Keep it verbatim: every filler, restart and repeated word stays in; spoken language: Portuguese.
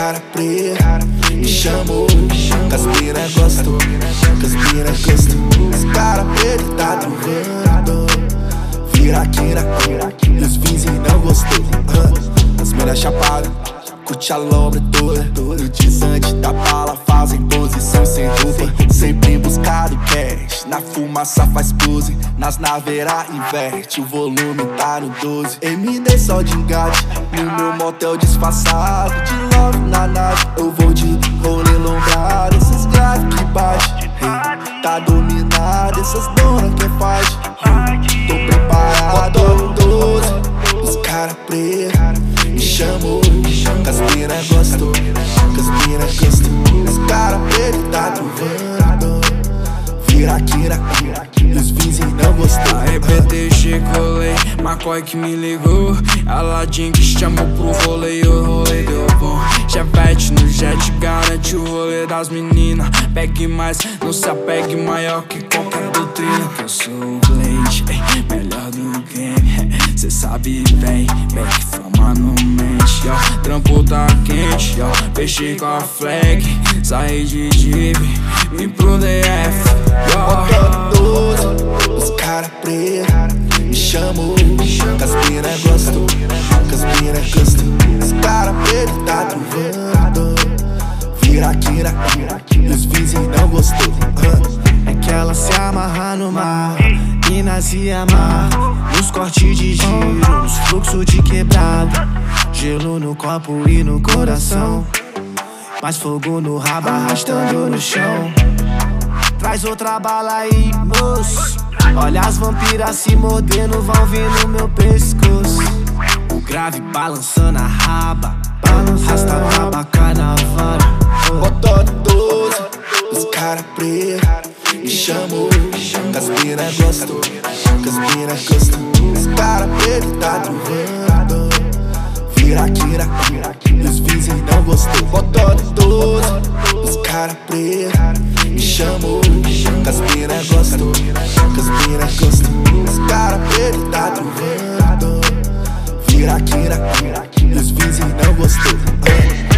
cara preta me chamou, as mina gostam, as mina gostam. Os cara preta tá truvando, vira quina, e os vizinhos não gostou. As mina chapadas, curte a lombra toda, no desante da bala fazem posição sem roupa. Sempre buscado cash, na fumaça faz pose, nas naveira inverte, o volume tá no doze. M D só de engate, no meu motel disfarçado, de love na nave. Eu vou de rolê lombrado, esses gatos que bate, hey, tá dominado, essas donas que faz, hey, tô preparado. Motor doze, os cara preta me chamou, as mina gostou, as mina gostou. Os cara preta tá truvando, vira quina, e os vizinhos não gostou. A R B T G colei, McCoy que me ligou, Aladdin que chamou pro rolê e o rolê deu bom. Chevette no jet garante o rolê das meninas. Pegue mais, não se apegue maior que qualquer doutrina. Que eu sou o Blade, melhor do game, cê sabe bem, bem que fama não mente, ó. Trampo tá quente, ó. Fechei com a flag, saí de Jeep, vim pro D F, ó. doze, os cara preta me chamou, as mina gostou, as mina gostou. Os cara preta tá truvando, vira quina, e os vizinhos não gostou. É que ela se amarra no mar e nas amar, nos cortes de giro, nos fluxos de quebrada, gelo no copo e no coração, mais fogo no rabo arrastando no chão. Traz outra bala aí, moço, olha as vampiras se mordendo, vão vir no meu pescoço. O grave balançando a raba, arrasta a rabaca na vara. Motor doze, os cara preta me chamou, as mina gostou, as mina gostou. Os cara preta tá truvando, vira quina, e os vizinhos não gostou. Motor doze, os cara preta me chamou, as mina gostou, as mina gostou. Os cara preta tá truvando, vira quina, e os vizinhos não gostou.